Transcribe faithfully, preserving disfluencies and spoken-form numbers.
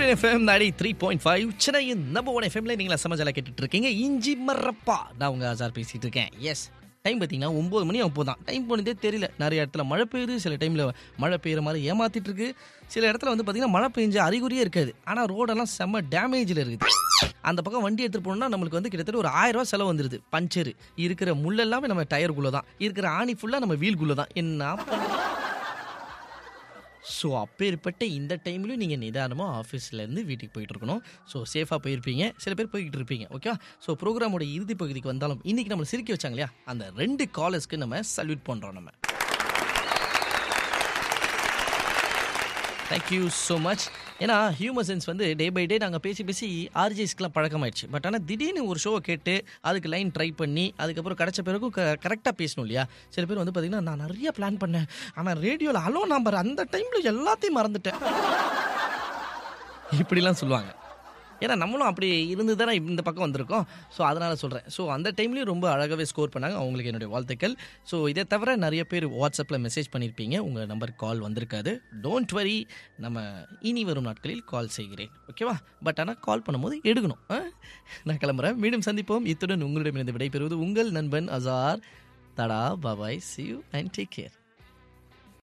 சூரியன் FM ninety three point five சென்னையின் number one எஃப்எம்ல நீங்களா சமாஜால கேட்டுட்டு இருக்கீங்க. இஞ்சி மரப்பா நான் உங்க ஆசார் பேசிட்டு இருக்கேன். எஸ், டைம் பார்த்தீங்கன்னா ஒம்பது மணி அப்போ தான் டைம் போனதே தெரியல. நிறைய இடத்துல மழை பெய்யுது, சில டைமில் மழை பெய்யுற மாதிரி ஏமாத்திட்டு இருக்கு. சில இடத்துல வந்து பார்த்தீங்கன்னா மழை பெஞ்ச அறிகுறியே இருக்காது, ஆனால் ரோடெல்லாம் செம்ம டேமேஜில் இருக்குது. அந்த பக்கம் வண்டி எடுத்துகிட்டு போனோம்னா நம்மளுக்கு வந்து கிட்டத்தட்ட ஒரு ஆயிரம் ரூபா செலவு வந்துடுது. பஞ்சரு இருக்கிற முள்ளெல்லாமே நம்ம டயருக்குள்ளே தான், இருக்கிற ஆணி ஃபுல்லாக நம்ம வீல்குள்ளே தான். என்ன ஸோ அப்பேற்பட்ட இந்த டைம்லையும் நீங்கள் நிதானமாக ஆஃபீஸ்லேருந்து வீட்டுக்கு போயிட்டு இருக்கணும். ஸோ சேஃபாக போயிருப்பீங்க, சில பேர் போய்கிட்டு இருப்பீங்க. ஓகே, ஸோ ப்ரோக்ராமோட இறுதி பகுதிக்கு வந்தாலும் இன்றைக்கி நம்மளை சிரிக்க வச்சாங்க இல்லையா, அந்த ரெண்டு காலர்ஸ்க்கு நம்ம சல்யூட் பண்ணுறோம். நம்ம தேங்க்யூ ஸோ மச். ஏன்னா ஹியூமர் சென்ஸ் வந்து டே பை டே நாங்கள் பேசி பேசி ஆர்ஜிஎஸ்க்குலாம் பழக்கமாயிடுச்சு. பட் ஆனால் திடீர்னு ஒரு ஷோவை கேட்டு அதுக்கு லைன் ட்ரை பண்ணி அதுக்கப்புறம் கிடச்ச பிறகு க கரெக்டாக பேசணும் இல்லையா. சில பேர் வந்து பார்த்திங்கன்னா நான் நிறைய பிளான் பண்ணேன், ஆனால் ரேடியோவில் அலோ நம்பர் அந்த டைமில் எல்லாத்தையும் மறந்துட்டேன் இப்படிலாம் சொல்லுவாங்க. ஏன்னா நம்மளும் அப்படி இருந்து தானே இந்த பக்கம் வந்திருக்கோம். ஸோ அதனால் சொல்கிறேன். ஸோ அந்த டைம்லேயும் ரொம்ப அழகாகவே ஸ்கோர் பண்ணாங்க, அவங்களுக்கு என்னுடைய வாழ்த்துக்கள். ஸோ இதை தவிர நிறைய பேர் வாட்ஸ்அப்பில் மெசேஜ் பண்ணியிருப்பீங்க, உங்கள் நம்பருக்கு கால் வந்திருக்காது. டோன்ட் வரி, நம்ம இனி வரும் நாட்களில் கால் செய்கிறேன். ஓகேவா? பட் ஆனால் கால் பண்ணும்போது எடுக்கணும். நான் கிளம்புறேன், மீண்டும் சந்திப்போம். இத்துடன் உங்களிடமிருந்து விடைபெறுவது உங்கள் நண்பன் அசார். தடா பாபாய், see you and take care.